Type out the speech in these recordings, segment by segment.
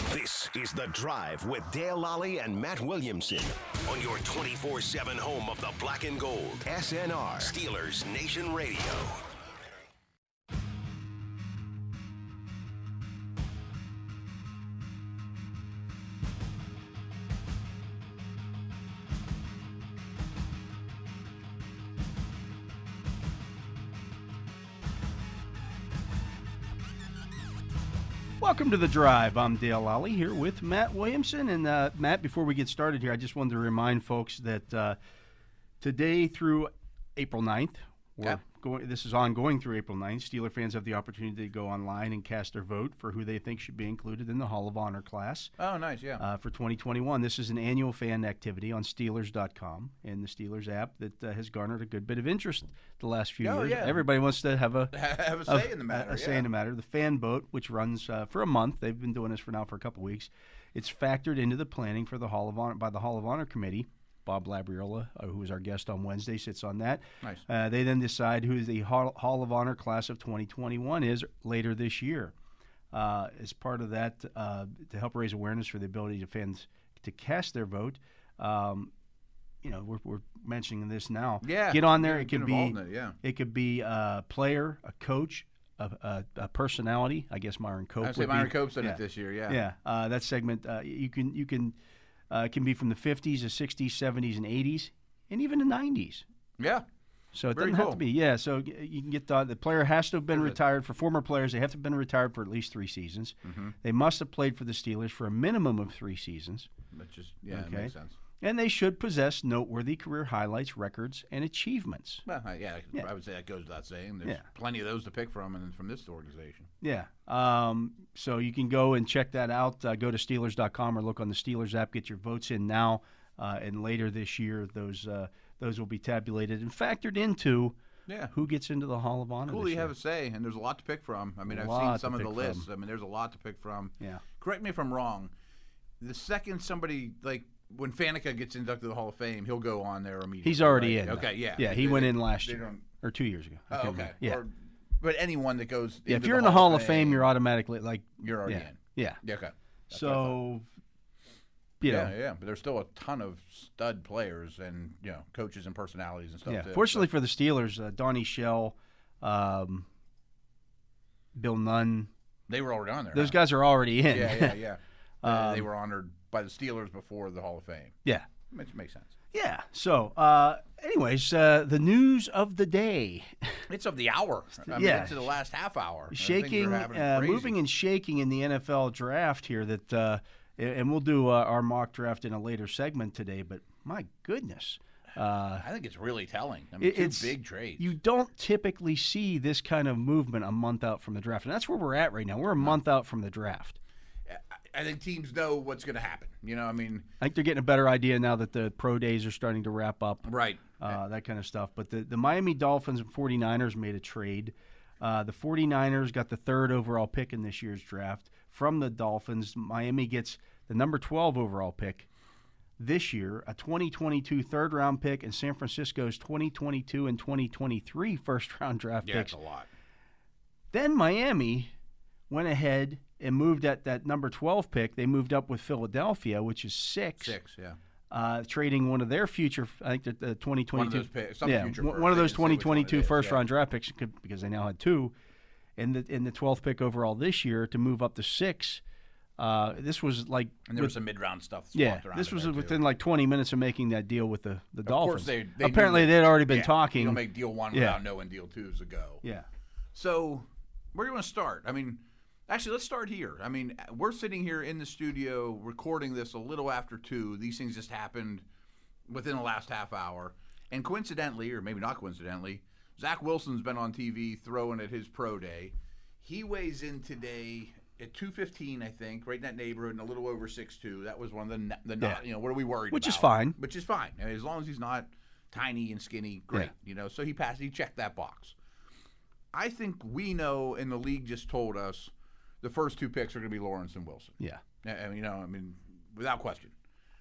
This is The Drive with Dale Lally and Matt Williamson on your 24/7 home of the black and gold. SNR, Steelers Nation Radio. Welcome to The Drive. I'm Dale Lally here with Matt Williamson. And Matt, before we get started here, I just wanted to remind folks that today through April 9th, this is ongoing through April 9th, Steeler fans have the opportunity to go online and cast their vote for who they think should be included in the Hall of Honor class. Oh, nice, yeah. For 2021. This is an annual fan activity on Steelers.com and the Steelers app that has garnered a good bit of interest the last few years. Yeah. Everybody wants to have a say in the matter. Say in the matter. The fan vote, which runs for a month, they've been doing this for a couple weeks. It's factored into the planning for the Hall of Honor by the Hall of Honor committee. Bob Labriola, who was our guest on Wednesday, sits on that. Nice. They then decide who the Hall of Honor class of 2021 is later this year. As part of that, to help raise awareness for the ability of fans to cast their vote, we're mentioning this now. Yeah. Get on there. Yeah, it could be It could be a player, a coach, a personality. I guess Myron Cope. I'd say Myron Cope's in it this year. Yeah. That segment you can. It can be from the 50s, the 60s, 70s, and 80s, and even the 90s. Yeah. So it Very doesn't have cool. to be. Yeah, so you can get the player has to have been retired. For former players, they have to have been retired for at least 3 seasons. Mm-hmm. They must have played for the Steelers for a minimum of 3 seasons. That makes sense. And they should possess noteworthy career highlights, records, and achievements. Well, I would say that goes without saying. There's plenty of those to pick from this organization. Yeah. So you can go and check that out. Go to Steelers.com or look on the Steelers app. Get your votes in now. And later this year, those will be tabulated and factored into who gets into the Hall of Honor. Cool, this you year. have a say, and there's a lot to pick from. I mean, I've Lot seen to some of the pick lists. from. I mean, there's a lot to pick from. Yeah. Correct me if I'm wrong. The second somebody, like, when Faneca gets inducted to the Hall of Fame, he'll go on there immediately. He's already right? in. Okay, yeah. Yeah, he went in last year or 2 years ago. I Oh, can't okay. remember. Yeah. But anyone that goes Yeah, if into you're in the the Hall of Fame, you're automatically you're already yeah. in. Yeah. Yeah, okay. That's what I thought. So, you know, Yeah, but there's still a ton of stud players and coaches and personalities and stuff. yeah. too. Fortunately for the Steelers, Donnie Shell, Bill Nunn, They were already on there. those huh? guys are already in. Yeah. They were honored by the Steelers before the Hall of Fame. Yeah. Which makes sense. Yeah. So, anyways, the news of the day. It's of the hour. I mean, Yeah. it's the last half hour. Shaking, Things are happening crazy. moving and shaking in the NFL draft here. And we'll do our mock draft in a later segment today. But my goodness, I think it's really telling. I mean, it's two big trades. You don't typically see this kind of movement a month out from the draft, and that's where we're at right now. We're a month out from the draft. I think teams know what's going to happen. I mean, I think they're getting a better idea now that the pro days are starting to wrap up. right. That kind of stuff. But the Miami Dolphins and 49ers made a trade. The 49ers got the 3rd overall pick in this year's draft from the Dolphins. Miami gets the number 12 overall pick this year, a 2022 third-round pick, and San Francisco's 2022 and 2023 first-round draft Yeah, picks. it's a lot. Then Miami went ahead and moved at that number 12 pick. They moved up with Philadelphia, which is 6. 6, yeah. Trading one of their future, I think the 2022. One of those picks, some future first. one of They those didn't say which one it 2022 is, first-round draft picks because they now had 2, and the 12th pick overall this year to move up to 6. This was like And there was some mid-round stuff yeah. around This in was there, too. within like 20 minutes of making that deal with the Dolphins. Of course, they apparently knew they'd already been yeah, talking. You don't make deal 1 without knowing deal 2 is a go. Yeah. So, where do you want to start? I mean, actually, let's start here. I mean, we're sitting here in the studio recording this a little after 2. These things just happened within the last half hour. And coincidentally, or maybe not coincidentally, Zach Wilson's been on TV throwing at his pro day. He weighs in today at 215, I think, right in that neighborhood, and a little over 6'2". That was one of the what are we worried Which about? is fine. Which is fine. I mean, as long as he's not tiny and skinny, great. So he passed. He checked that box. I think we know, and the league just told us, the first 2 picks are going to be Lawrence and Wilson. Yeah. I mean, without question.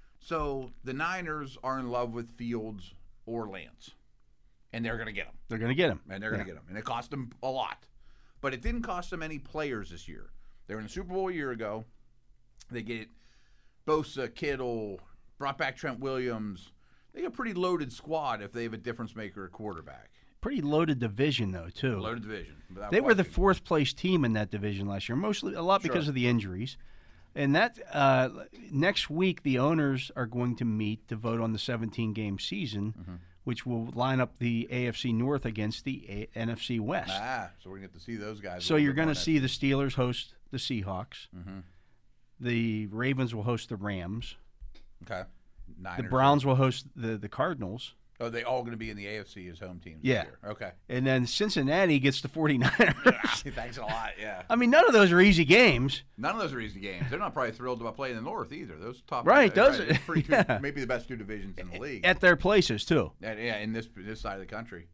So the Niners are in love with Fields or Lance, and they're going to get them. They're going to get him. And they're going to get them. And it cost them a lot. But it didn't cost them any players this year. They were in the Super Bowl a year ago. They get Bosa, Kittle, brought back Trent Williams. They got a pretty loaded squad if they have a difference maker at quarterback. Pretty loaded division, though, too. Loaded division. They were the fourth-place team in that division last year, mostly a lot because of the injuries. And that next week, the owners are going to meet to vote on the 17-game season, which will line up the AFC North against the NFC West. So we're going to get to see those guys. So you're going to see the Steelers host the Seahawks. The Ravens will host the Rams. Okay. Niners. The Browns will host the Cardinals. Oh, they all going to be in the AFC as home teams Yeah. this year. Okay. And then Cincinnati gets the 49ers. Thanks a lot, yeah. I mean, none of those are easy games. None of those are easy games. They're not probably thrilled about playing in the North either. Those top Right, those are pretty yeah. maybe the best two divisions in the league. At their places, too. Yeah, in this side of the country.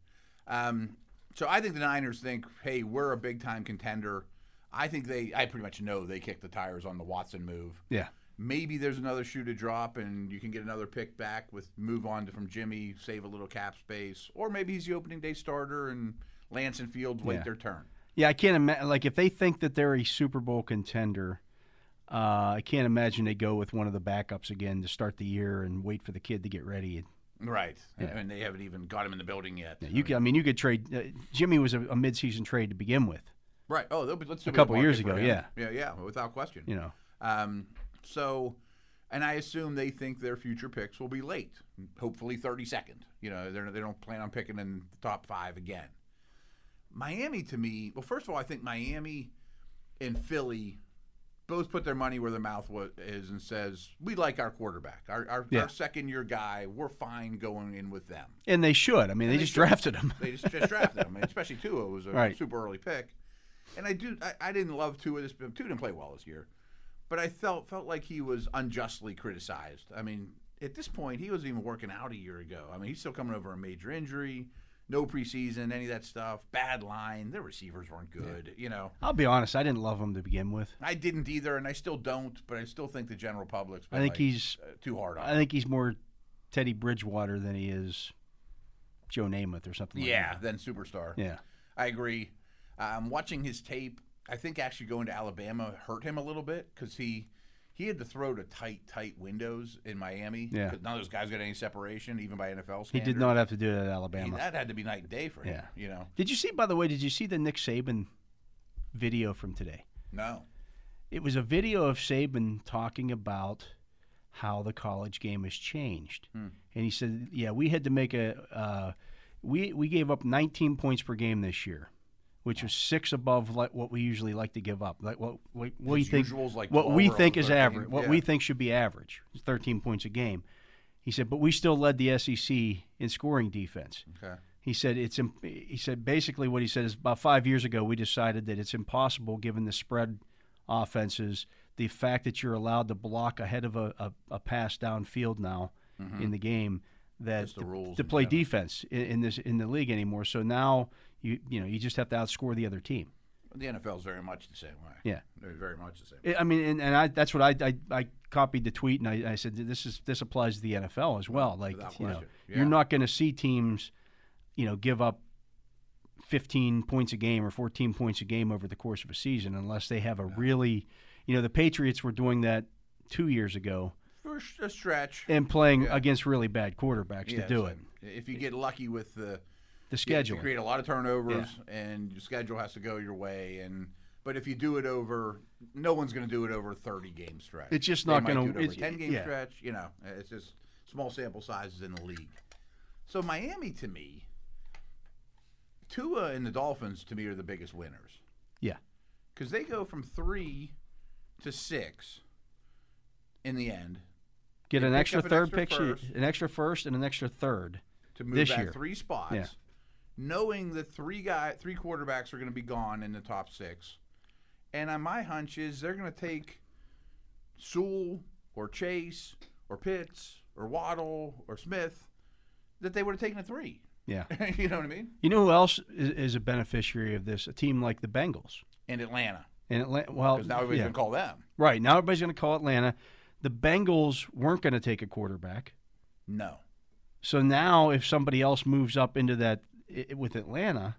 So I think the Niners think, hey, we're a big-time contender. I pretty much know they kicked the tires on the Watson move. Yeah. Maybe there's another shoe to drop, and you can get another pick back with move on from Jimmy, save a little cap space. Or maybe he's the opening day starter, and Lance and Fields wait their turn. Yeah, I can't imagine. Like, if they think that they're a Super Bowl contender, I can't imagine they go with one of the backups again to start the year and wait for the kid to get ready. Right. Yeah. And they haven't even got him in the building yet. Yeah, you could trade. Jimmy was a midseason trade to begin with. Right. Oh, let's do a couple years ago. Yeah. Yeah, without question. You know. So, and I assume they think their future picks will be late, hopefully 32nd. You know, they don't plan on picking in the top 5 again. Miami, to me, well, first of all, I think Miami and Philly both put their money where their mouth is and says, we like our quarterback, our second-year guy. We're fine going in with them. And they should. I mean, they just drafted him. They just drafted him, especially Tua was a super early pick. And I didn't love Tua. Tua didn't play well this year. But I felt like he was unjustly criticized. I mean, at this point, he wasn't even working out a year ago. I mean, he's still coming over a major injury, no preseason, any of that stuff. Bad line. Their receivers weren't good, you know. I'll be honest, I didn't love him to begin with. I didn't either, and I still don't, but I still think the general public's been he's too hard on him. I think he's more Teddy Bridgewater than he is Joe Namath or something like that. Yeah, than superstar. Yeah. I agree. Watching his tape, I think actually going to Alabama hurt him a little bit because he had to throw to tight windows in Miami. Yeah. None of those guys got any separation, even by NFL standards. He did not have to do that at Alabama. That had to be night and day for him. Yeah. You know. Did you see the Nick Saban video from today? No. It was a video of Saban talking about how the college game has changed. And he said, yeah, we had to make we gave up 19 points per game this year, which was 6 above what we usually like to give up. Like what we think, like what we think is 13, average, what we think should be average, 13 points a game. He said, but we still led the SEC in scoring defense. Okay. He said basically what he said is about 5 years ago we decided that it's impossible given the spread offenses, the fact that you're allowed to block ahead of a pass downfield now in the game, that to play defense in the league anymore. So now you just have to outscore the other team. The NFL is very much the same way. Yeah, they're very much the same way. I mean, that's what I copied the tweet and I said this applies to the NFL as well. Like you're not going to see teams, give up 15 points a game or 14 points a game over the course of a season unless they have a really, the Patriots were doing that 2 years ago. For a stretch. And playing against really bad quarterbacks to do it. If you get lucky with the schedule. You create a lot of turnovers, and your schedule has to go your way. But if you do it over, no one's going to do it over a 30-game stretch. It's just not going to. Over a 10-game stretch, it's just small sample sizes in the league. So Miami, to me, Tua and the Dolphins, to me, are the biggest winners. Yeah, because they go from 3 to 6 in the end. Get an extra third pick, an extra first, and an extra third to move this back year. 3 spots. Yeah. Knowing that 3 quarterbacks are going to be gone in the top 6. And on my hunch is they're going to take Sewell or Chase or Pitts or Waddle or Smith that they would have taken at 3. Yeah. You know what I mean? You know who else is a beneficiary of this? A team like the Bengals. And Atlanta. Well, because now everybody's going to call them. Right. Now everybody's going to call Atlanta. The Bengals weren't going to take a quarterback. No. So now if somebody else moves up into that with Atlanta,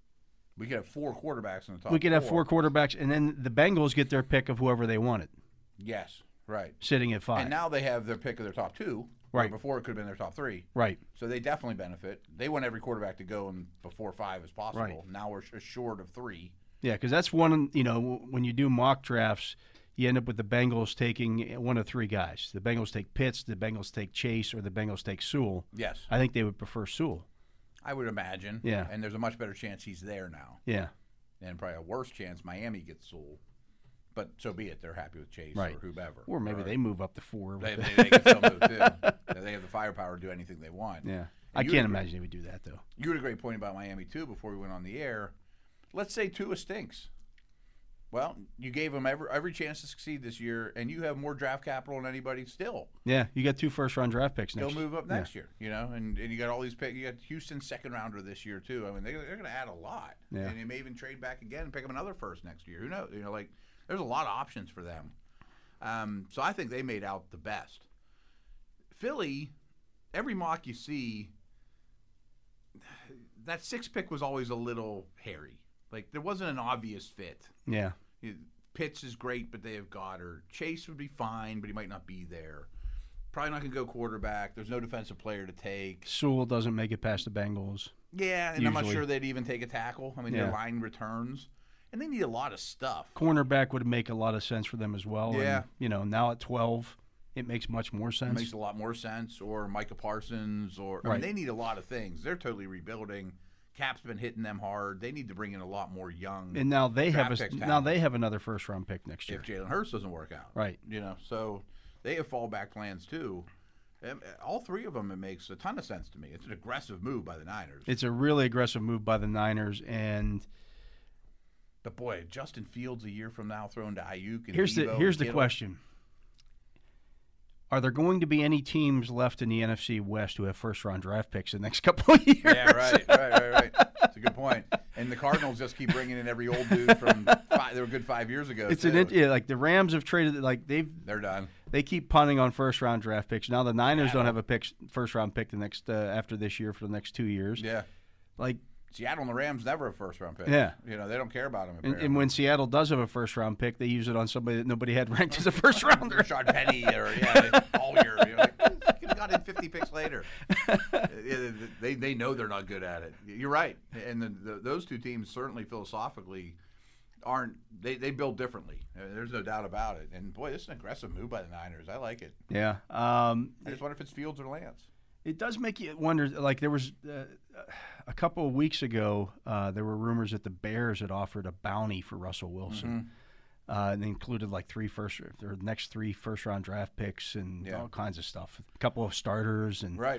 we could have 4 quarterbacks in the top. We could have 4 quarterbacks, and then the Bengals get their pick of whoever they wanted. Yes, right. sitting at 5. And now they have their pick of their top 2. Right. Before it could have been their top 3. Right. So they definitely benefit. They want every quarterback to go in before 5 as possible. Right. Now we're short of 3. Yeah, because that's one, when you do mock drafts, you end up with the Bengals taking one of 3 guys. The Bengals take Pitts, the Bengals take Chase, or the Bengals take Sewell. Yes. I think they would prefer Sewell. I would imagine. Yeah. And there's a much better chance he's there now. Yeah. And probably a worse chance Miami gets Sewell. But so be it. They're happy with Chase Right. or whoever. Or maybe they move up to 4. They can still move too. They have the firepower to do anything they want. Yeah. And I can't imagine they would do that, though. You had a great point about Miami too before we went on the air. Let's say Tua stinks. Well, you gave him every chance to succeed this year, and you have more draft capital than anybody still. Yeah, you got 2 first-round draft picks next They'll year. move up next year, and you got all these picks. You got Houston's second-rounder this year too. I mean, they're going to add a lot, Yeah. and they may even trade back again and pick up another first next year. Who knows? There's a lot of options for them. So I think they made out the best. Philly, every mock you see, that 6th pick was always a little hairy. Like, there wasn't an obvious fit. Yeah. Pitts is great, but they have Goddard. Chase would be fine, but he might not be there. Probably not going to go quarterback. There's no defensive player to take. Sewell doesn't make it past the Bengals. Yeah, and I'm not Usually. sure they'd even take a tackle. I mean, Yeah. their line returns. And they need a lot of stuff. Cornerback would make a lot of sense for them as well. Yeah. And, now at 12, it makes much more It sense. makes a lot more sense. Or Micah Parsons. I mean, Right. they need a lot of things. They're totally rebuilding. Cap's been hitting them hard. They need to bring in a lot more young. And now they draft have picks now talent. they have another first-round pick next year. If Jalen Hurts doesn't work out. Right. So they have fallback plans too. All 3 of them, it makes a ton of sense to me. It's an aggressive move by the Niners. It's a really aggressive move by the Niners, and But boy, Justin Fields a year from now thrown to Ayuk and here's Deebo the and Kittle. question: are there going to be any teams left in the NFC West who have first-round draft picks in the next couple of years? Yeah, right. That's a good point. And the Cardinals just keep bringing in every old dude from they were good 5 years ago. It's too. like the Rams have traded, like They're done. they keep punting on first-round draft picks. Now the Niners don't have a first-round pick the next after this year for the next 2 years. Yeah. Like. Seattle and the Rams never a first-round pick. Yeah. They don't care about them. And when Seattle does have a first-round pick, they use it on somebody that nobody had ranked as a first-rounder. Rashad Penny or all year. Could have got in 50 picks later. They know they're not good at it. You're right. And those 2 teams certainly philosophically aren't. They build differently. There's no doubt about it. And boy, this is an aggressive move by the Niners. I like it. Yeah. I just wonder if it's Fields or Lance. It does make you wonder. Like there was a couple of weeks ago, there were rumors that the Bears had offered a bounty for Russell Wilson, and they included like their next 3 first-round draft picks and all kinds of stuff. A couple of starters and Right.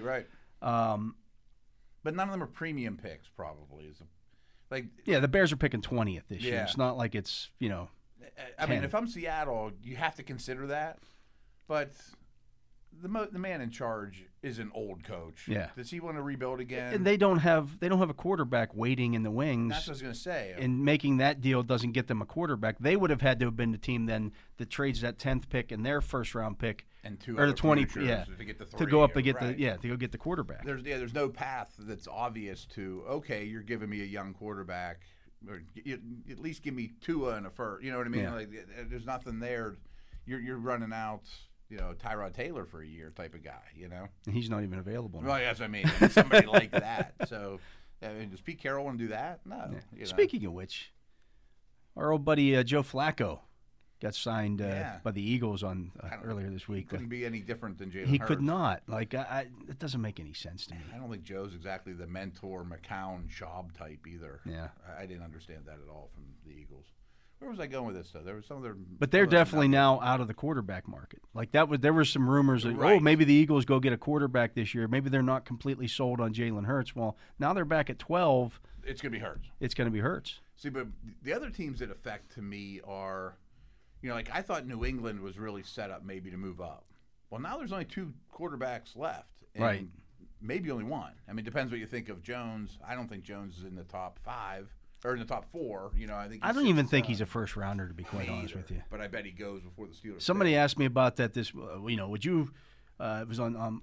But none of them are premium picks. Probably the Bears are picking 20th this year. Yeah. It's not like it's I mean, if I'm Seattle, you have to consider that. But the man in charge is an old coach. Yeah. Does he want to rebuild again? And they don't have a quarterback waiting in the wings. That's what I was going to say. And making that deal doesn't get them a quarterback. They would have had to have been the team then that trades that 10th pick and their first-round pick and 2 or the 20 to get the 3 to go up and right. to go get the quarterback. There's no path that's obvious to you're giving me a young quarterback, or at least give me Tua and a first. You know what I mean? Yeah. Like there's nothing there. You're running out. Tyrod Taylor for a year type of guy, He's not even available now. Well, yes, I mean, somebody like that. So, does Pete Carroll want to do that? No. Yeah. Speaking of which, our old buddy Joe Flacco got signed by the Eagles on earlier this week. Couldn't be any different than Jalen Hurts. He could not. Like, it doesn't make any sense to me. I don't think Joe's exactly the mentor McCown Schaub type either. Yeah. I didn't understand that at all from the Eagles. Where was I going with this, though? There was some other. But they're definitely now out of the quarterback market. Like there were some rumors that maybe the Eagles go get a quarterback this year. Maybe they're not completely sold on Jalen Hurts. Well, now they're back at 12. It's going to be Hurts. It's going to be Hurts. See, but the other teams that affect to me are, like I thought New England was really set up maybe to move up. Well, now there's only 2 quarterbacks left, and right? Maybe only 1. I mean, it depends what you think of Jones. I don't think Jones is in the top 5. Or in the top 4, I don't even think he's a first rounder, to be quite honest with you. But I bet he goes before the Steelers. Somebody asked me about that. Would you? It was on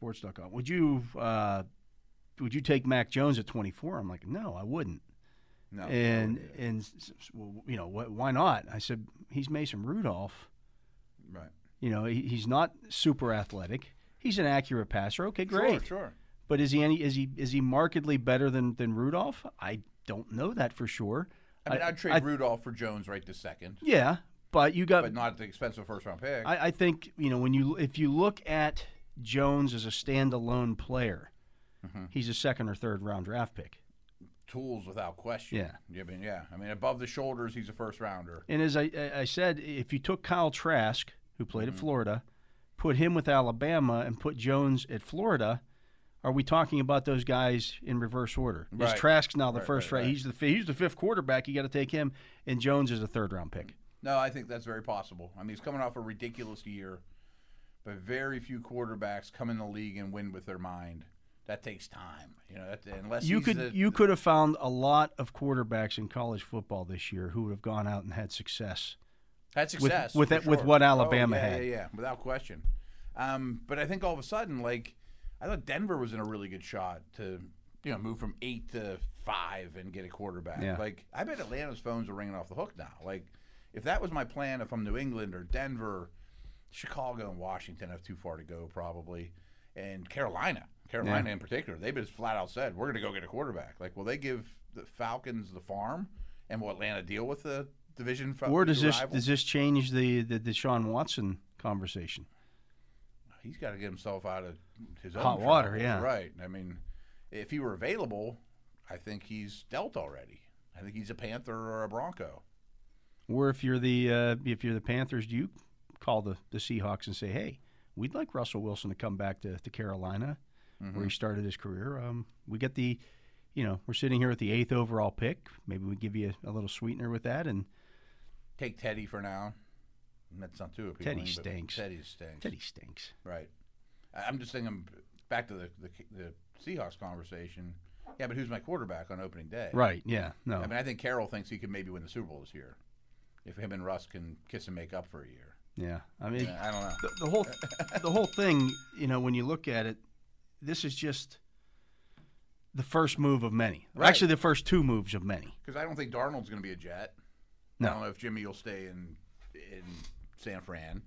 DKPittsburghSports.com. Would you take Mac Jones at 24? I'm like, no, I wouldn't. No. Well, you know, why not? I said he's Mason Rudolph. Right. You know, he's not super athletic. He's an accurate passer. Okay, great. Sure. But is he markedly better than Rudolph? I don't know that for sure. I mean, I'd trade Rudolph for Jones right this second. Yeah, but but not at the expense of a first-round pick. I think, you know, if you look at Jones as a standalone player, he's a second or third round draft pick. Tools without question. Yeah. I mean, above the shoulders, he's a first-rounder. And as I said, if you took Kyle Trask, who played at Florida, put him with Alabama, and put Jones at Florida, are we talking about those guys in reverse order? Right. Is Trask's now the first right. He's the fifth quarterback. You got to take him, and Jones is a third round pick. No, I think that's very possible. I mean, he's coming off a ridiculous year, but very few quarterbacks come in the league and win with their mind. That takes time, you know. Unless you could have found a lot of quarterbacks in college football this year who would have gone out and had success. With what Alabama had. Yeah, without question. But I think all of a sudden, like, I thought Denver was in a really good shot to, you know, move from 8 to 5 and get a quarterback. Yeah. Like, I bet Atlanta's phones are ringing off the hook now. Like, if that was my plan, if I'm New England or Denver, Chicago and Washington have too far to go probably, and Carolina in particular, they've just flat out said, we're going to go get a quarterback. Like, will they give the Falcons the farm, and will Atlanta deal with the division rival? Or does this change the Deshaun Watson conversation? He's got to get himself out of his own hot water. troubles. Yeah, right. I mean, if he were available, I think he's dealt already. I think he's a Panther or a Bronco. Or if you're the Panthers, do you call the Seahawks and say, hey, we'd like Russell Wilson to come back to Carolina, where he started his career. We get we're sitting here at the 8th overall pick. Maybe we give you a little sweetener with that and take Teddy for now. That's not too appealing. Teddy stinks. Teddy stinks. Right. I'm just thinking back to the Seahawks conversation. Yeah, but who's my quarterback on opening day? Right. Yeah. No. I mean, I think Carroll thinks he could maybe win the Super Bowl this year if him and Russ can kiss and make up for a year. Yeah. I mean, I don't know. The whole thing. You know, when you look at it, this is just the first move of many. Right. Actually, the first two moves of many. Because I don't think Darnold's going to be a Jet. No. I don't know if Jimmy will stay in San Fran.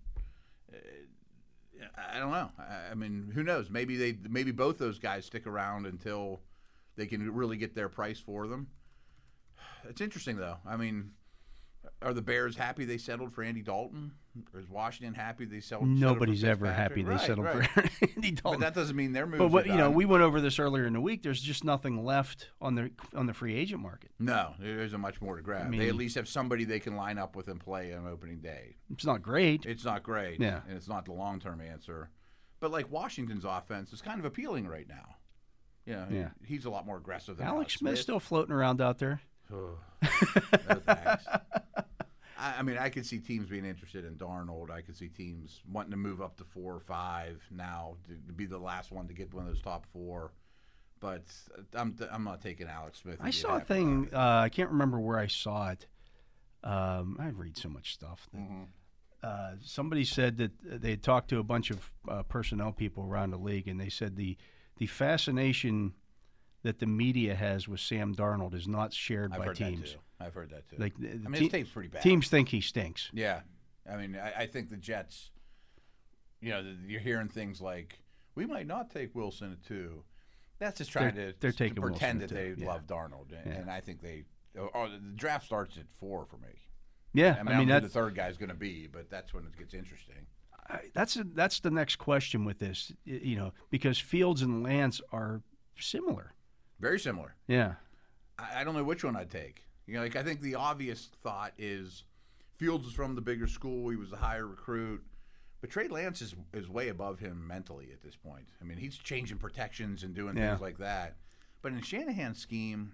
I don't know. I mean, who knows? Maybe both those guys stick around until they can really get their price for them. It's interesting, though. I mean, are the Bears happy they settled for Andy Dalton? Or is Washington happy they settled? Nobody's ever happy they settled for Andy Dalton. But that doesn't mean they're moving. But we went over this earlier in the week. There's just nothing left on the free agent market. No, there isn't much more to grab. I mean, they at least have somebody they can line up with and play on opening day. It's not great. It's not great. Yeah, and it's not the long-term answer. But like Washington's offense is kind of appealing right now. Yeah, he's a lot more aggressive than Alex Smith's still floating around out there. Oh, no thanks. I mean, I could see teams being interested in Darnold. I could see teams wanting to move up to 4 or 5 now to be the last one to get one of those top 4. But I'm not taking Alex Smith. I saw a thing. I can't remember where I saw it. I read so much stuff. Somebody said that they had talked to a bunch of personnel people around the league, and they said the fascination that the media has with Sam Darnold is not shared by teams. I've heard that too. Like, his tape's pretty bad. Teams think he stinks. Yeah. I mean, I think the Jets, you're hearing things like, we might not take Wilson at 2. That's just trying to pretend that they love Darnold. And I think the draft starts at 4 for me. Yeah. I mean, that's the third guy's going to be, but that's when it gets interesting. That's the next question with this, because Fields and Lance are similar. Very similar. Yeah. I don't know which one I'd take. I think the obvious thought is Fields is from the bigger school. He was a higher recruit. But Trey Lance is way above him mentally at this point. I mean, he's changing protections and doing things like that. But in Shanahan's scheme,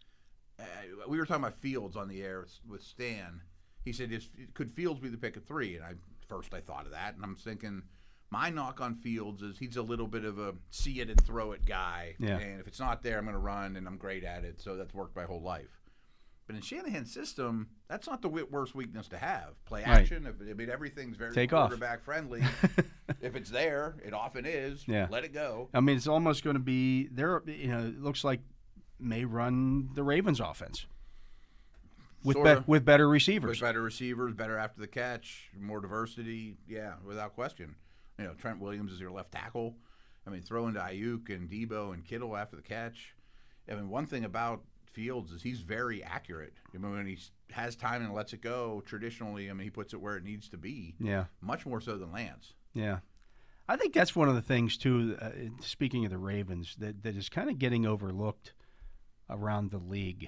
we were talking about Fields on the air with Stan. He said, could Fields be the pick at 3? And I thought of that, and I'm thinking, my knock on Fields is he's a little bit of a see it and throw it guy. Yeah. And if it's not there, I'm going to run, and I'm great at it. So that's worked my whole life. But in Shanahan's system, that's not the worst weakness to have. Play action. Right. I mean, everything's very quarterback friendly. If it's there, it often is. Yeah. Let it go. I mean, it's almost going to be there. It looks like may run the Ravens offense. with better receivers. With better receivers, better after the catch, more diversity. Yeah, without question. You know, Trent Williams is your left tackle. I mean, throw into Ayuk and Debo and Kittle after the catch. I mean, one thing about Fields is he's very accurate. I mean, when he has time and lets it go, traditionally, I mean, he puts it where it needs to be. Yeah. Much more so than Lance. Yeah. I think that's one of the things, too, speaking of the Ravens, that is kind of getting overlooked around the league.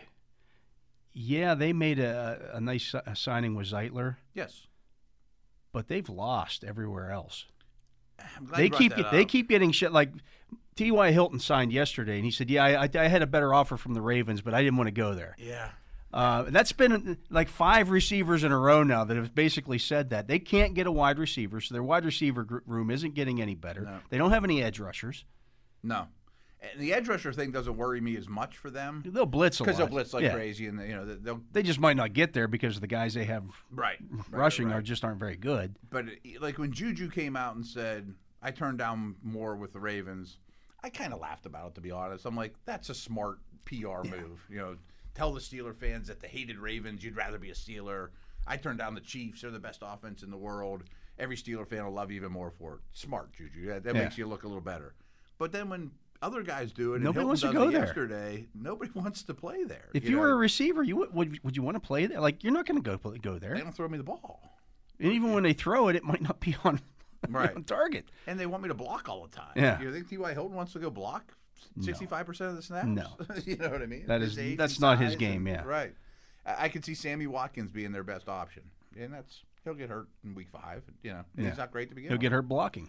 Yeah, they made a nice signing with Zeitler. Yes. But they've lost everywhere else. I'm glad They keep getting shit like T.Y. Hilton signed yesterday, and he said, yeah, I had a better offer from the Ravens, but I didn't want to go there. Yeah. That's been like 5 receivers in a row now that have basically said that. They can't get a wide receiver, so their wide receiver room isn't getting any better. No. They don't have any edge rushers. No. And the edge rusher thing doesn't worry me as much for them. They'll blitz a lot. Because they'll blitz like crazy, and they just might not get there because the guys they have rushing right. aren't very good. But like when Juju came out and said, I turned down more with the Ravens, I kind of laughed about it, to be honest. I'm like, that's a smart PR move. You know, tell the Steeler fans that the hated Ravens, you'd rather be a Steeler. I turned down the Chiefs. They're the best offense in the world. Every Steeler fan will love you even more for it. Smart, Juju. That makes you look a little better. But then when other guys do it, nobody and wants to Hilton go does it there. yesterday, nobody wants to play there. If you were a receiver, would you want to play there? Like, you're not going to go there. They don't throw me the ball. And even when they throw it, it might not be on on target. And they want me to block all the time. Yeah. You think T.Y. Hilton wants to go block 65% of the snaps? No. You know what I mean? That's not his game, Right. I could see Sammy Watkins being their best option. And he'll get hurt in week 5. You know, and he's not great to begin with. He'll get hurt blocking.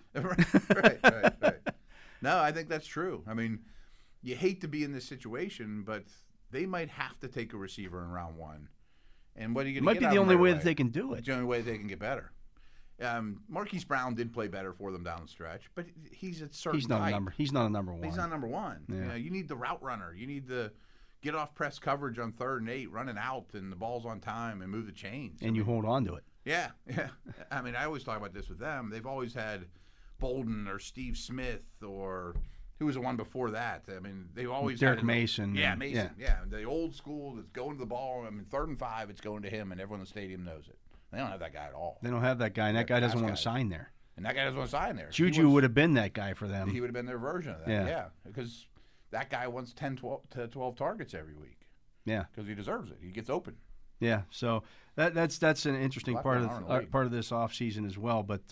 right. No, I think that's true. I mean, you hate to be in this situation, but they might have to take a receiver in round 1. And what are you going to get? It might be the only way that they can do it. It's the only way they can get better. Marquise Brown did play better for them down the stretch, but he's a certain type. He's not a number 1. He's not number 1. Yeah. You know, you need the route runner. You need the get off press coverage on 3rd and 8, running out, and the ball's on time, and move the chains. And you hold on to it. Yeah. I mean, I always talk about this with them. They've always had Bolden or Steve Smith or who was the one before that. I mean, they've always Derek had Mason. Yeah, Mason. Yeah, the old school that's going to the ball. I mean, 3rd and 5, it's going to him, and everyone in the stadium knows it. They don't have that guy at all. They don't have that guy, and that guy doesn't want to sign there. And that guy doesn't want to sign there. Juju would have been that guy for them. He would have been their version of that. Yeah, because that guy wants 10, 12 targets every week. Yeah, because he deserves it. He gets open. Yeah, so that's an interesting part of this offseason as well. But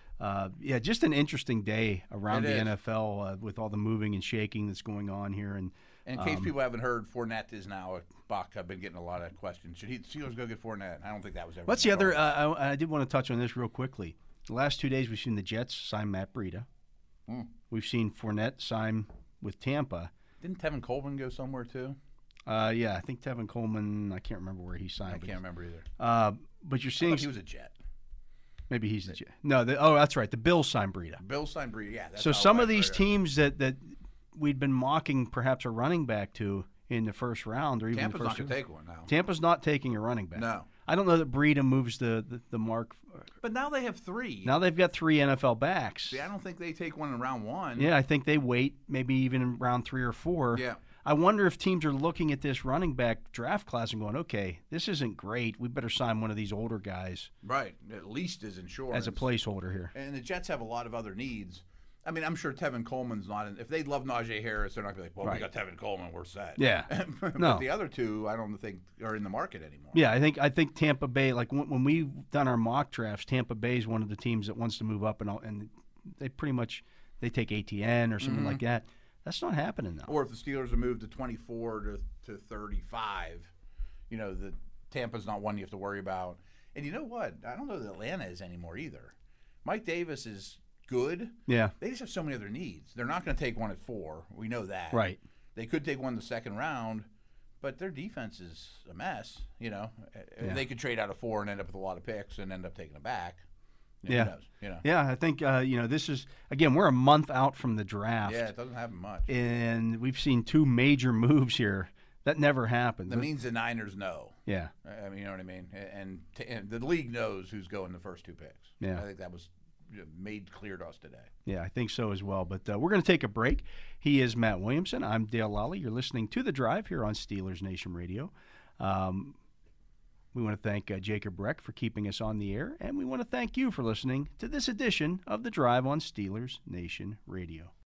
just an interesting day around the NFL with all the moving and shaking that's going on here. And in case people haven't heard, Fournette is now at Buck. I've been getting a lot of questions. Should Steelers go get Fournette? I don't think that was ever. What's the other? I did want to touch on this real quickly. The last 2 days, we've seen the Jets sign Matt Breida. We've seen Fournette sign with Tampa. Didn't Tevin Coleman go somewhere too? Yeah, I think Tevin Coleman. I can't remember where he signed. I can't remember either. But you're seeing he was a Jet. Maybe he's a Jet. No, that's right. The Bills signed Breida. Bills signed Breida. Yeah. So some of these teams that we'd been mocking perhaps a running back to in the first round or even Tampa's the first. not going to take one now. Tampa's not taking a running back. No. I don't know that Breida moves the mark. But now they have 3. Now they've got 3 NFL backs. See, I don't think they take one in round 1. Yeah, I think they wait maybe even in round 3 or 4. Yeah. I wonder if teams are looking at this running back draft class and going, okay, this isn't great. We better sign one of these older guys. Right, at least as insurance. As a placeholder here. And the Jets have a lot of other needs. I mean, I'm sure Tevin Coleman's not in. If they love Najee Harris, they're not going to be like, well, we got Tevin Coleman, we're set. Yeah. But no. The other 2, I don't think are in the market anymore. Yeah, I think Tampa Bay, like when we've done our mock drafts, Tampa Bay is one of the teams that wants to move up, and they pretty much they take ATN or something like that. That's not happening now. Or if the Steelers have moved to 24 to 35, the Tampa's not one you have to worry about. And you know what? I don't know that Atlanta is anymore either. Mike Davis is good. Yeah. They just have so many other needs. They're not going to take one at 4. We know that. Right. They could take one in the second round, but their defense is a mess. Yeah. They could trade out of 4 and end up with a lot of picks and end up taking it back. Who knows? Yeah, I think this is again we're a month out from the draft. Yeah, it doesn't happen much, and we've seen 2 major moves here that never happened. That means the Niners know. Yeah, I mean, you know what I mean, and the league knows who's going the first 2 picks. Yeah, I think that was made clear to us today. Yeah, I think so as well. But we're going to take a break. He is Matt Williamson. I'm Dale Lally. You're listening to The Drive here on Steelers Nation Radio. We want to thank Jacob Breck for keeping us on the air, and we want to thank you for listening to this edition of The Drive on Steelers Nation Radio.